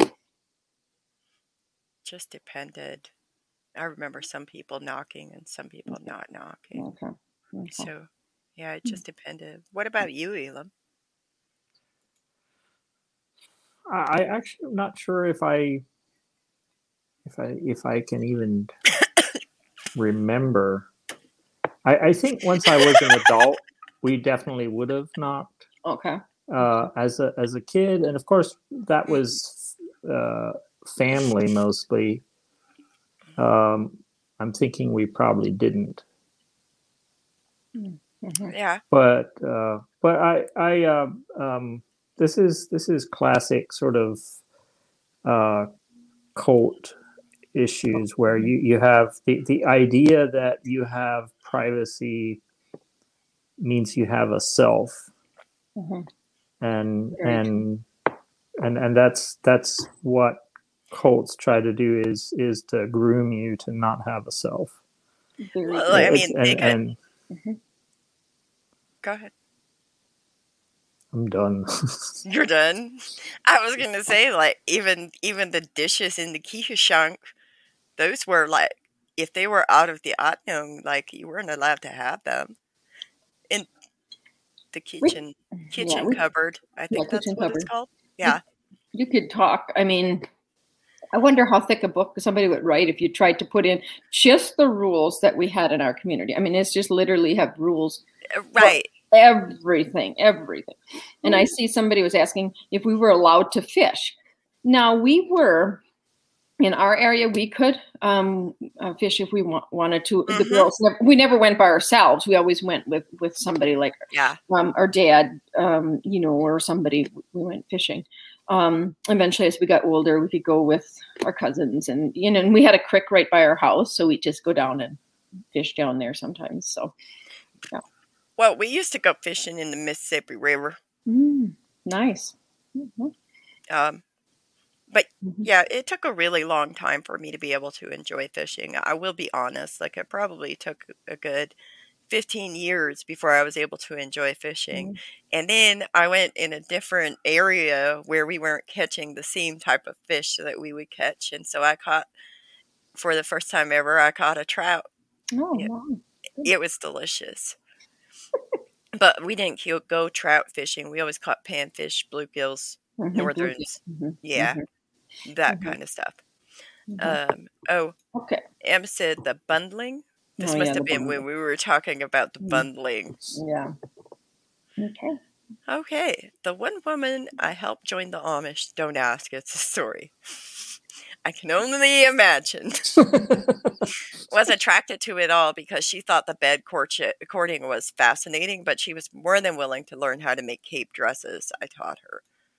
just depended. I remember some people knocking and some people not knocking. Okay. So, yeah, it just depended. What about you, Elam? I actually am not sure if I can even remember. I think once I was an adult, we definitely would have knocked Okay. as a kid, and of course that was family mostly. I'm thinking we probably didn't, Mm-hmm. Yeah. but this is classic sort of cult issues where you have the idea that you have privacy means you have a self, Mm-hmm. and Very true. and that's what cults try to do is to groom you to not have a self. Very Well, true. I It's mean, they could. and Mm-hmm. Go ahead. I'm done. You're done. I was gonna say, like, even the dishes in the quiche, those were like, if they were out of the Atmung, like you weren't allowed to have them in the We, yeah, kitchen cupboard. I think that's kitchen what it's cupboard. called. Yeah. You could talk. I mean, I wonder how thick a book somebody would write if you tried to put in just the rules that we had in our community. I mean, it's just literally have rules for Right. everything. And I see somebody was asking if we were allowed to fish. Now, we were in our area, we could fish if we wanted to. The Mm-hmm. girls, we never went by ourselves. We always went with somebody like Yeah. our dad, or somebody. We went fishing. Eventually, as we got older, we could go with our cousins, and and we had a creek right by our house, so we just go down and fish down there sometimes. So, yeah. Well, we used to go fishing in the Mississippi River. Nice. Mm-hmm. But Mm-hmm. yeah, it took a really long time for me to be able to enjoy fishing. I will be honest, like it probably took a good 15 years before I was able to enjoy fishing. And then I went in a different area where we weren't catching the same type of fish that we would catch. And so I caught, for the first time ever, I caught a trout. Oh, It, wow. it was delicious. But we didn't go trout fishing. We always caught panfish, bluegills, Mm-hmm. northerns. Mm-hmm. Yeah, that Mm-hmm. kind of stuff. Mm-hmm. Oh, Okay. Em said the bundling. This Oh, must yeah, the have been bundle. when we were talking about the Mm. bundling. Yeah. Okay. Okay, the one woman I helped join the Amish, don't ask, it's a story. I can only imagine. Was attracted to it all because she thought the bed courting was fascinating, but she was more than willing to learn how to make cape dresses. I taught her.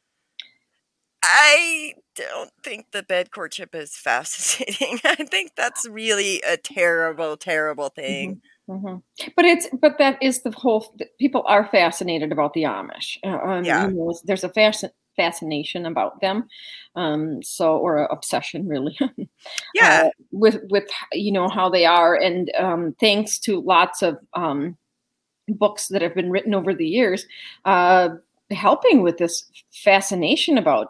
I don't think the bed courtship is fascinating. I think that's really a terrible, terrible thing. Mm-hmm. But that is the whole. People are fascinated about the Amish. Yeah. There's a fascination about them, or an obsession really. Yeah. With how they are, and thanks to lots of books that have been written over the years, helping with this fascination about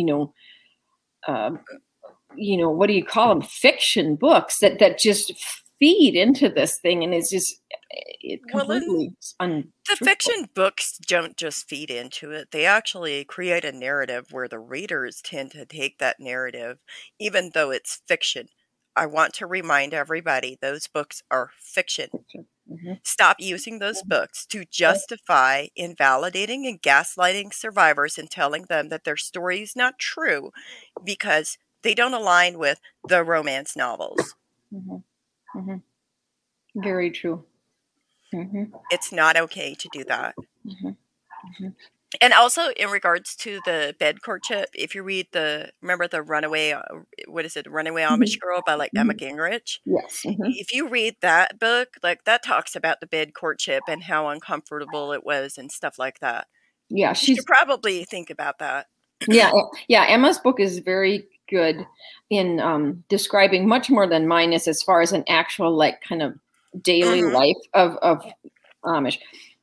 what do you call them, fiction books that just feed into this thing, and it's just completely the fiction books don't just feed into it. They actually create a narrative where the readers tend to take that narrative, even though it's fiction. I want to remind everybody those books are fiction. Mm-hmm. Stop using those books to justify invalidating and gaslighting survivors and telling them that their story is not true because they don't align with the romance novels. Mm-hmm. Mm-hmm. Very true. Mm-hmm. It's not okay to do that. Mm-hmm. Mm-hmm. And also in regards to the bed courtship, if you read remember the Runaway, Runaway Amish Girl by like Emma Gingrich? Yes. Mm-hmm. If you read that book, like that talks about the bed courtship and how uncomfortable it was and stuff like that. Yeah, you should probably think about that. Yeah. Emma's book is very good in describing much more than mine is, as far as an actual like kind of daily life of Amish.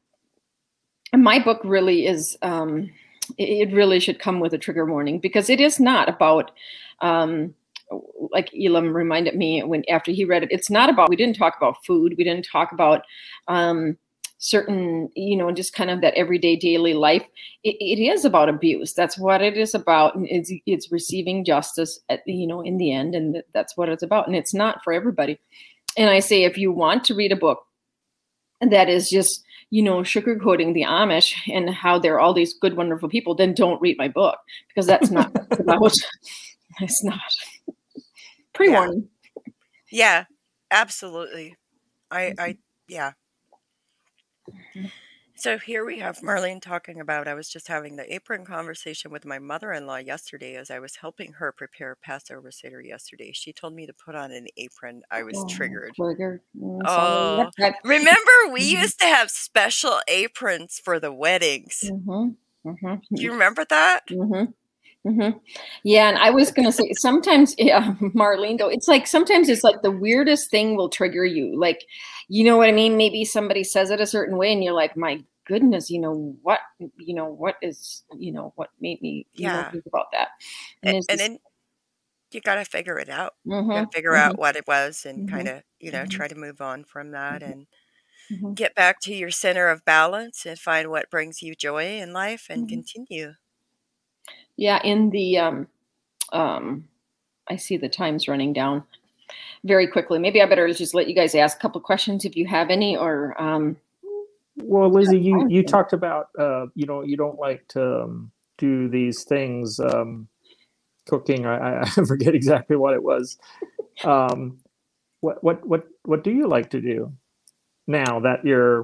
And my book really is, it really should come with a trigger warning, because it is not about, like Elam reminded me after he read it, it's not about, we didn't talk about food. We didn't talk about certain, just kind of that everyday daily life. It is about abuse. That's what it is about. And it's receiving justice in the end. And that's what it's about. And it's not for everybody. And I say, if you want to read a book that is just, sugarcoating the Amish and how they're all these good, wonderful people, then don't read my book, because that's not about, it's not. Pre-warning. Yeah, absolutely. Yeah. Mm-hmm. So here we have Marlene talking about, I was just having the apron conversation with my mother-in-law yesterday as I was helping her prepare Passover Seder yesterday. She told me to put on an apron. I was triggered. Oh, remember we used to have special aprons for the weddings. Mm-hmm. Mm-hmm. Do you remember that? Mm-hmm. Mm-hmm. Yeah, and I was going to say, sometimes, Marlene, though, it's like sometimes it's like the weirdest thing will trigger you. Like, you know what I mean? Maybe somebody says it a certain way, and you're like, my goodness, what made me think about that? And then you got to figure it out. Mm-hmm. You got to figure out what it was and kind of, try to move on from that and get back to your center of balance and find what brings you joy in life and continue. Yeah, in the I see the time's running down very quickly. Maybe I better just let you guys ask a couple questions if you have any, or well, Lizzie, you talked about you don't like to do these things, cooking. I forget exactly what it was. What do you like to do now that you're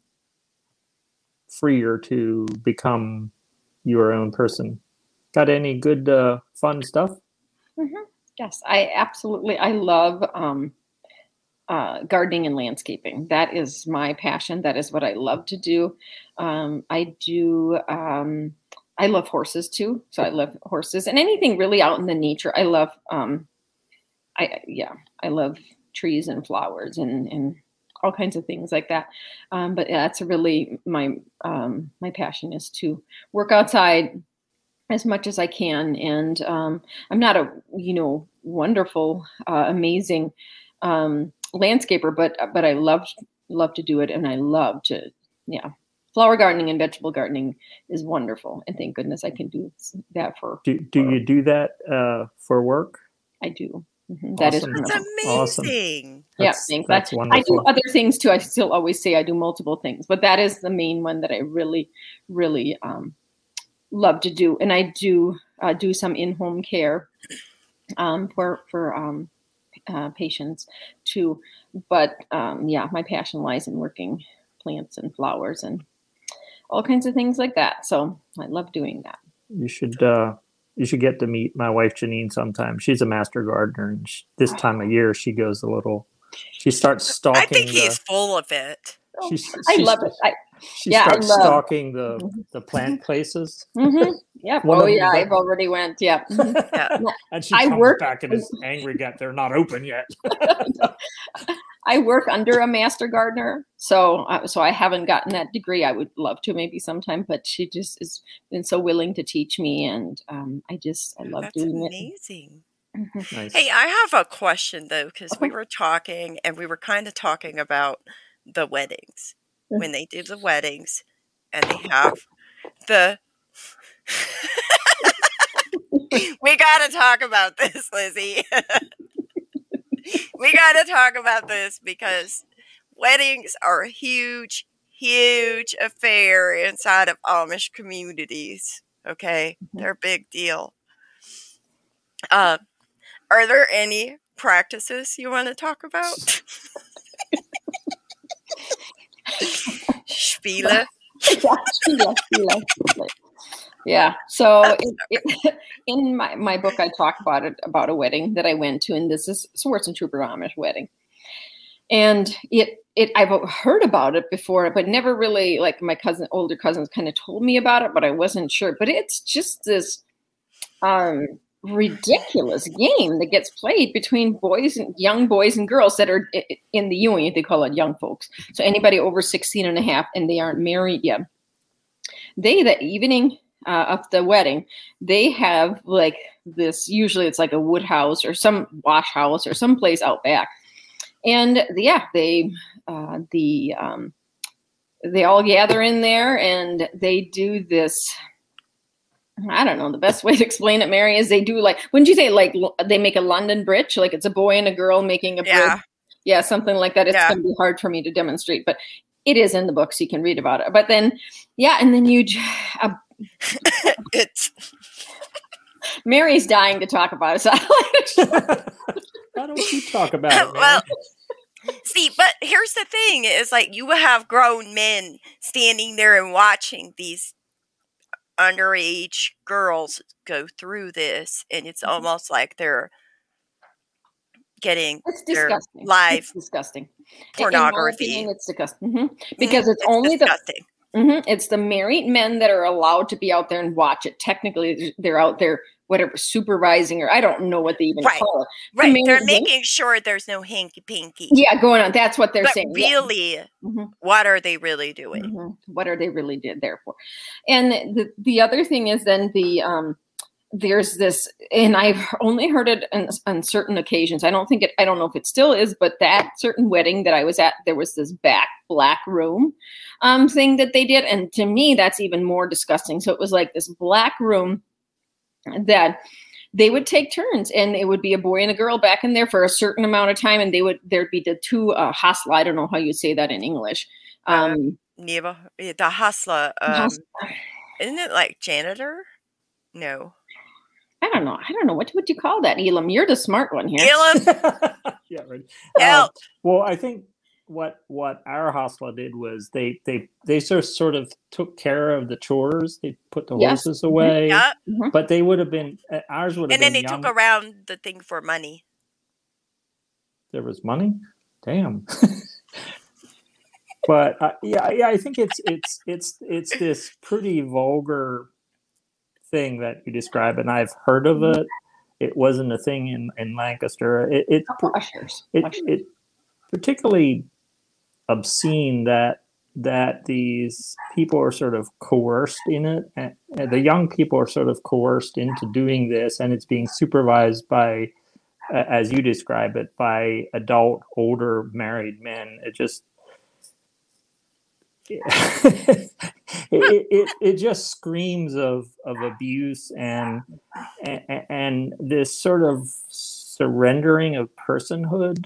freer to become your own person? Got any good fun stuff? Mm-hmm. Yes, I love gardening and landscaping. That is my passion. That is what I love to do. I love horses too. So I love horses and anything really out in the nature. I love I love trees and flowers and all kinds of things like that. But yeah, that's really my passion, is to work outside as much as I can. And I'm not a wonderful, amazing landscaper, but I love to do it, and I love to flower gardening and vegetable gardening is wonderful, and thank goodness I can do that for. Do you do that for work? I do. Mm-hmm. Awesome. That is That's amazing. Awesome. Yeah, that's wonderful. I do other things too. I still always say I do multiple things, but that is the main one that I really, really love to do. And I do do some in-home care for patients too. But my passion lies in working plants and flowers and all kinds of things like that. So I love doing that. You should get to meet my wife Janine sometime. She's a master gardener, and this time of year she goes she starts stalking. I think he's full of it. I love it. She Yeah, starts stalking the plant places. Yep. One Oh of them yeah, got- I've already went. Yeah. Yeah. And she I comes work- back and is angry that they're not open yet. I work under a master gardener, so I haven't gotten that degree. I would love to maybe sometime, but she just has been so willing to teach me, and I love That's doing amazing. it. Nice. Hey, I have a question though, because we were talking and we were kind of talking about the weddings. When they do the weddings and they have the we got to talk about this, Lizzie. We got to talk about this because weddings are a huge, huge affair inside of Amish communities. Okay, they're a big deal. Are there any practices you want to talk about? Spiele. Yeah. So in my book, I talk about a wedding that I went to, and this is Swartz and Trooper Amish wedding. And I've heard about it before, but never really, like my older cousins kind of told me about it, but I wasn't sure. But it's just this ridiculous game that gets played between young boys and girls that are in the union. They call it young folks. So anybody over 16 and a half, and they aren't married yet. The evening of the wedding, they have like this, usually it's like a wood house or some wash house or some place out back. And they all gather in there and they do this. I don't know. The best way to explain it, Mary, is they do like, wouldn't you say like they make a London bridge? Like it's a boy and a girl making a bridge. Yeah, something like that. It's going to be hard for me to demonstrate, but it is in the book, so you can read about it. But then, and then you, Mary's dying to talk about it. So Why don't you talk about it, man? Well, see, but here's the thing: is like you have grown men standing there and watching these underage girls go through this, and it's almost like they're getting their live it's disgusting pornography. In my opinion, it's disgusting because it's only disgusting. It's the married men that are allowed to be out there and watch it. Technically, they're out there, whatever, supervising, or I don't know what they even call it. Right, they're making sure there's no hanky-panky. Yeah, going on. That's what they're saying. Really, what are they really doing? What are they really there for? And the other thing is then there's this, and I've only heard it on certain occasions. I don't know if it still is, but that certain wedding that I was at, there was this black room thing that they did. And to me, that's even more disgusting. So it was like this black room that they would take turns, and it would be a boy and a girl back in there for a certain amount of time. And there'd be the two hasla. I don't know how you say that in English. The hasla. Isn't it like janitor? No. I don't know. What would you call that, Elam? You're the smart one here. Elam. Yeah, right. Help. Well, I think what our hostler did was they sort of took care of the chores. They put the horses away, but they would have been ours would have been. And then they took around the thing for money. There was money. Damn. But I think it's this pretty vulgar thing that you describe, and I've heard of it. It wasn't a thing in Lancaster. It particularly obscene that these people are sort of coerced in it, and the young people are sort of coerced into doing this, and it's being supervised by, as you describe it, by adult, older, married men. It just it just screams of abuse and this sort of surrendering of personhood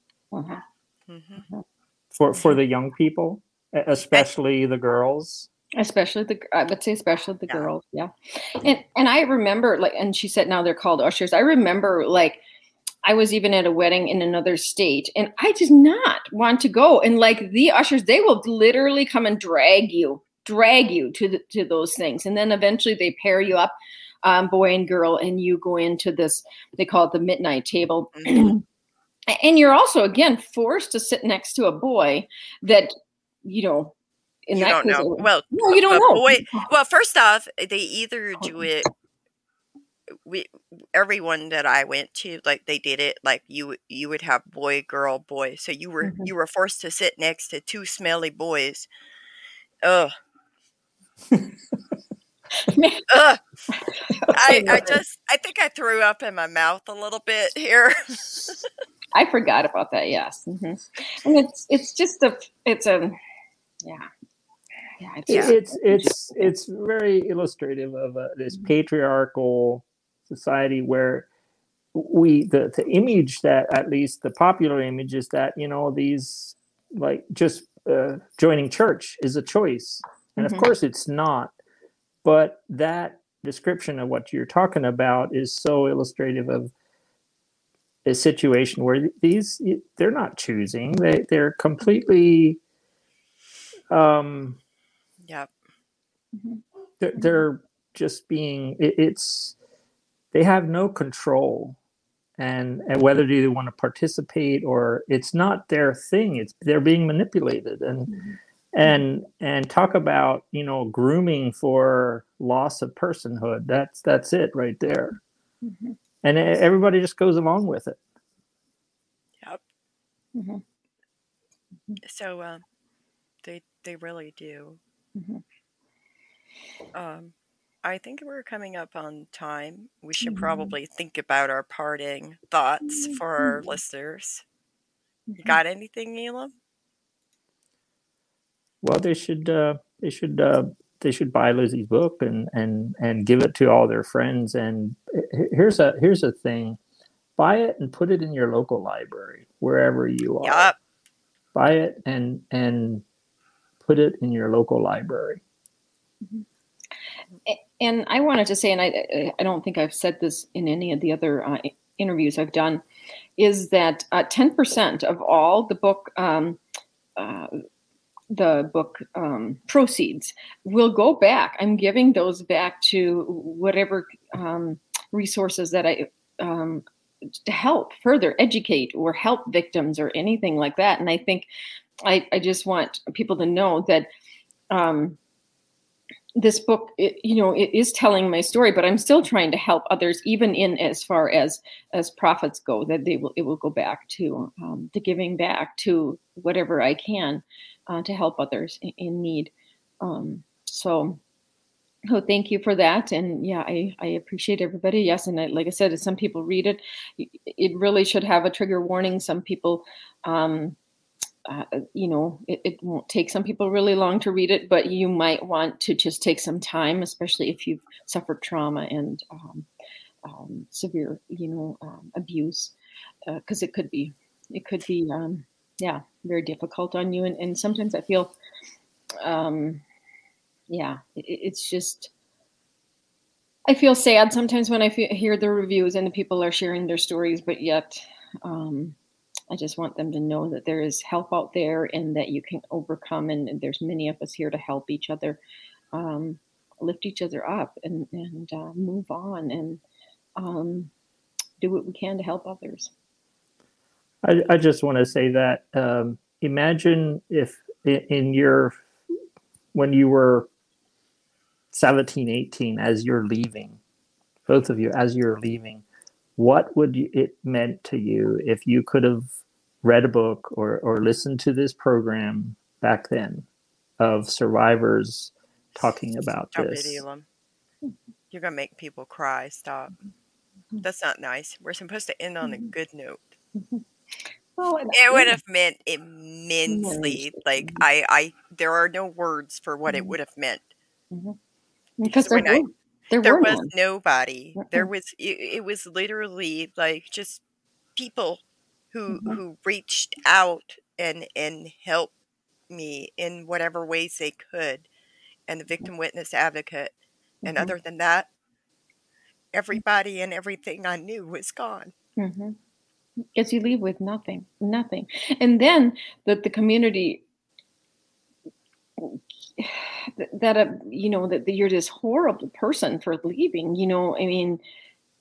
for the young people, especially the girls. I would say especially the girls, yeah. And I remember, like, and she said now they're called ushers. I remember, like, I was even at a wedding in another state, and I did not want to go. And like the ushers, they will literally come and drag you to those things, and then eventually they pair you up, boy and girl, and you go into this. They call it the midnight table, and you're also again forced to sit next to a boy that in You that don't case, know. Well, no, you don't a know. boy. Well, first off, they either do it. We Everyone that I went to, like they did it like you would have boy, girl, boy. So you were forced to sit next to two smelly boys. Ugh. Ugh. Okay, I think I threw up in my mouth a little bit here. I forgot about that. Yes, and it's just it's a yeah. It's very illustrative of this patriarchal society where the image that, at least the popular image, is that these, like, just joining church is a choice, and of course it's not. But that description of what you're talking about is so illustrative of a situation where they're not choosing, they're completely Yep. they're just being it's they have no control, and whether they want to participate or it's not their thing, they're being manipulated, and talk about grooming for loss of personhood. That's it right there. And everybody just goes along with it. Yep. So they really do. I think we're coming up on time. We should probably think about our parting thoughts for our listeners. You got anything, Elam? Well, they should buy Lizzie's book and give it to all their friends. And here's a thing: buy it and put it in your local library wherever you are. Yep. Buy it and put it in your local library. And I wanted to say, and I don't think I've said this in any of the other interviews I've done, is that 10% of all the book proceeds will go back. I'm giving those back to whatever resources that I to help further educate or help victims or anything like that. And I think I just want people to know that this book, it is telling my story, but I'm still trying to help others, even in as far as profits go, that it will go back to giving back to whatever I can to help others in need. So thank you for that. And yeah, I appreciate everybody. Yes. And like I said, if some people read it, it really should have a trigger warning. Some people, it won't take some people really long to read it, but you might want to just take some time, especially if you've suffered trauma and severe, abuse, because it could be, very difficult on you. And sometimes I feel, it's just, I feel sad sometimes when I hear the reviews and the people are sharing their stories, but yet, I just want them to know that there is help out there and that you can overcome. And there's many of us here to help each other, lift each other up and move on and do what we can to help others. I just want to say that imagine if when you were 17, 18, as you're leaving, both of you, as you're leaving, what would it meant to you if you could have read a book or listened to this program back then of survivors talking about this? Stop it, Elam. You're going to make people cry. Stop. That's not nice. We're supposed to end on a good note. Well, it would have meant immensely. Like, there are no words for what it would have meant. Because there was nobody. There was, it was literally like just people who reached out and helped me in whatever ways they could, and the victim witness advocate. And other than that, everybody and everything I knew was gone. Because you leave with nothing. And then the community, that you're this horrible person for leaving, I mean,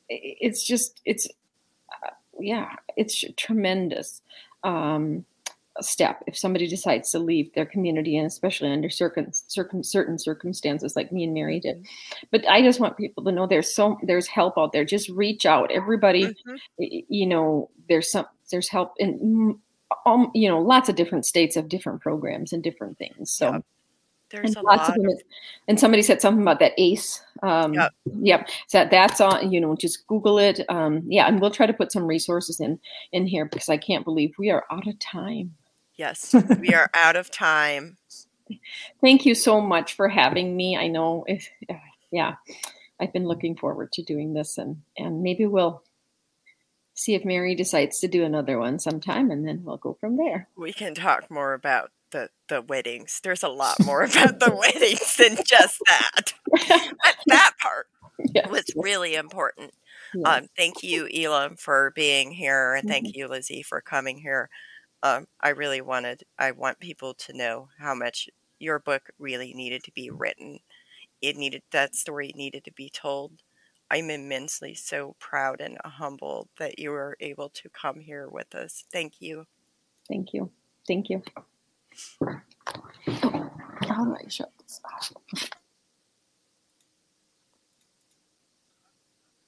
it's just, it's tremendous. step if somebody decides to leave their community, and especially under certain circumstances like me and Mary did. But I just want people to know there's help out there. Just reach out, everybody. There's help in lots of different states have different programs and different things. So there's a lots lot of them. And somebody said something about that ACE. Yep. So that's on, just Google it. And we'll try to put some resources in here because I can't believe we are out of time. Yes, we are out of time. Thank you so much for having me. I know I've been looking forward to doing this, and maybe we'll see if Mary decides to do another one sometime, and then we'll go from there. We can talk more about the weddings. There's a lot more about the weddings than just that. That part was really important. Yes. Thank you, Elam, for being here, and thank you, Lizzie, for coming here. I want people to know how much your book really needed to be written. That story needed to be told. I'm immensely so proud and humbled that you were able to come here with us. Thank you. Thank you. Thank you. How do I shut this off?